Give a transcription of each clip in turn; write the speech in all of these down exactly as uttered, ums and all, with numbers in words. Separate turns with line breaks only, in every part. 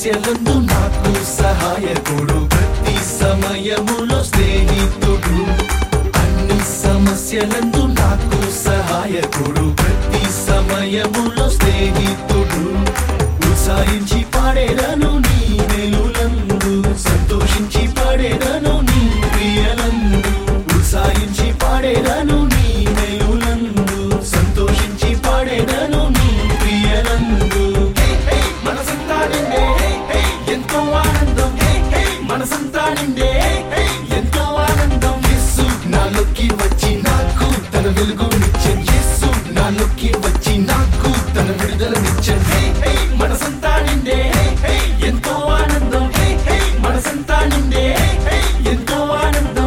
సమస్యలందు నాకు సహాయకుడు, ప్రతి సమయములో స్నేహితుడు. అన్ని సమస్యలందు నాకు సహాయకుడు, ప్రతి సమయములో స్నేహితుడు. ఉత్సాహించి పాడేదను నీ మేలులందు, సంతోషించి పాడేదను నీ క్రియలందు. ఉత్సాహించి పాడేదను నీ మేలులందు, సంతోషించి పాడేదను నీ క్రియలందు. మనసంతా నిండే ఎంతో ఆనందం, మనసంతా నిండే ఎంతో ఆనందం. యేసు నాలోకి వచ్చి నాకు తన వెలుగునిచ్చెను, యేసు నాలోకి వచ్చి నాకు తన విడుదలనిచ్చెను. మనసంతా నిండే ఎంతో ఆనందం, మనసంతా నిండే ఎంతో ఆనందం.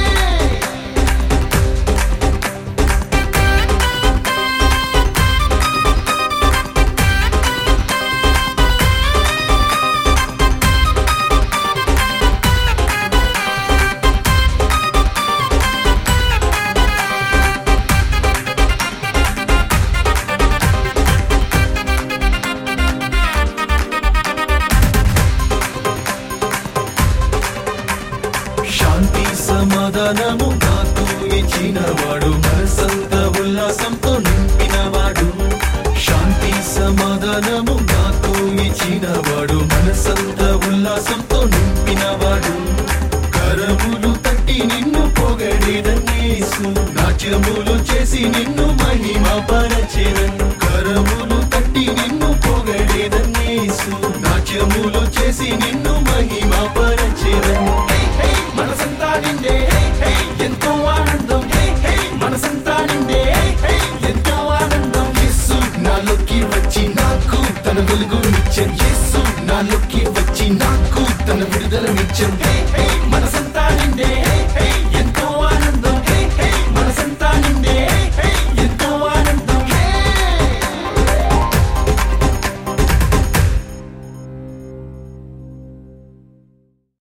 శాంతి సమాధానము నాకు ఇచ్చినవాడు, మనసంత ఉల్లాసంతో నింపినవాడు. శాంతి సమాధానము నాకు ఇచ్చినవాడు, మనసంత ఉల్లాసంతో నింపినవాడు. కరములు తట్టి నిన్ను పొగడేదన్నేసు, నాట్యములు చేసి నిన్ను మహిమపరచెదను. కరములు తట్టి నిన్ను పొగడేదన్నేసు, నాట్యములు చేసి నిన్ను మహిమపరచెదను. మనసంతా నిండే ఎంతో ఆనందం, మనసంతా నిండే ఎంతో ఆనందం. యేసు నాలోకి వచ్చి నాకు తన వెలుగునిచ్చెను, యేసు నాలోకి వచ్చి నాకు తన విడుదలనిచ్చెను. మనసంతా నిండే